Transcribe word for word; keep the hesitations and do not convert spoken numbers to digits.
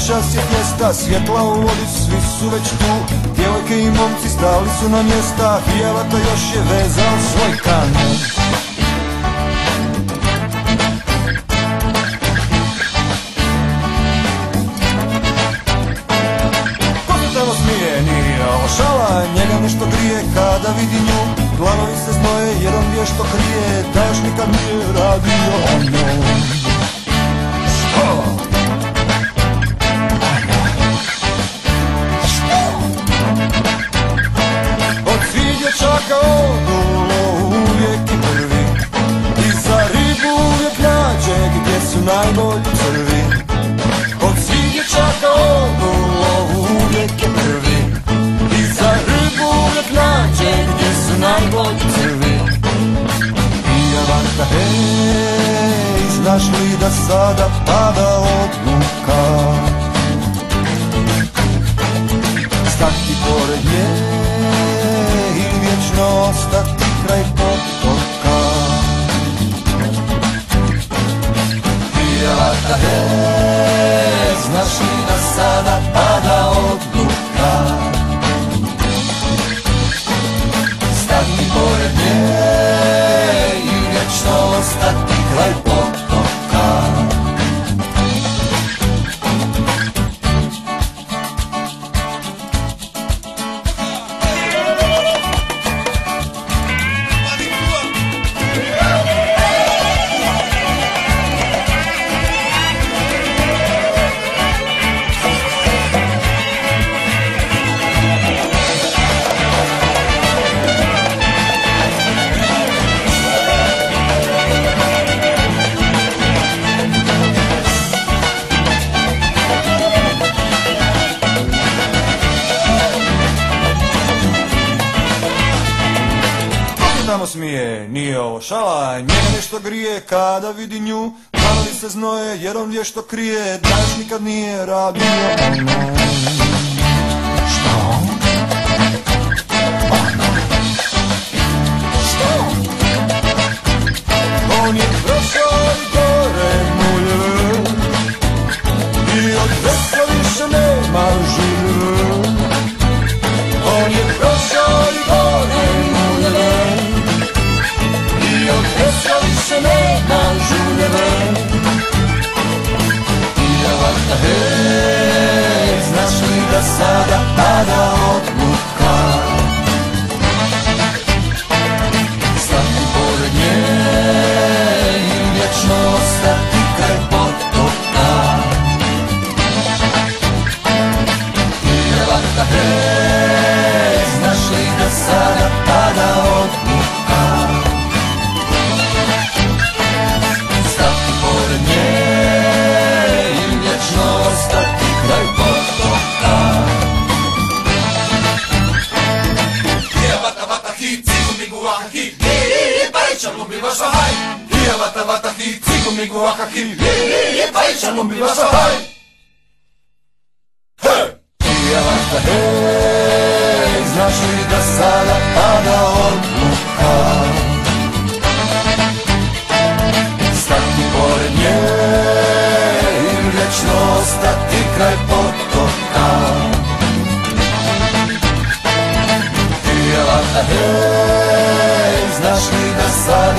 čas je fjesta, svjetla u vodi, svi su već tu. Djevojke i momci stali su na mjesta, Hijavata još je vezao svoj kanon. Ko se tamo smije, nije ovo šala, njega nešto grije kada vidi nju. Glavovi se znoje jer on vješto krije, da još nikad nije radio o njom. Dječaka odulo uvijek i prvi, i za ribu uvijek nađe gdje su najbolji crvi. Od svih dječaka odulo uvijek je prvi, i za ribu uvijek nađe gdje su najbolji crvi. Hijavata, hej, znaš li da sada pada odluka stati pored nje, ostati kraj potoka. Hijavata, hej, znaš li da sada pada odluka stati pored nje i vječno ostati kraj potoka. Tamo smije, nije ovo šala, njega nešto grije kada vidi nju. Glavovi se znoje jer on vješto krije, da još nikad nije radio ono. Što? Ono? Što? On je prošao i gore muljeve i od vetra više nema žilje. On je prošao i gore muljeve i od vetra više nema žuljeve. Hijavata, hej, znaš li da sada pada odluka stati pored nje i vječno ostati kraj potoka. Hijavata, hej, znaš li da sada pada odluka stati pored nje i vječno ostati kraj potoka. Hijavata, vata, hi, cigu, migu, aha, hi, hi, hi, bajčan, lumbi, vaša, haj. Hijavata, vata, hi, cigu, migu, aha, hi, hi, hi, bajčan, lumbi, vaša, haj. Hijavata, hej, znaš li da sada pada odluka stati pored nje i vječno ostati kraj potoka. Hijavata, hej, znaš li da sada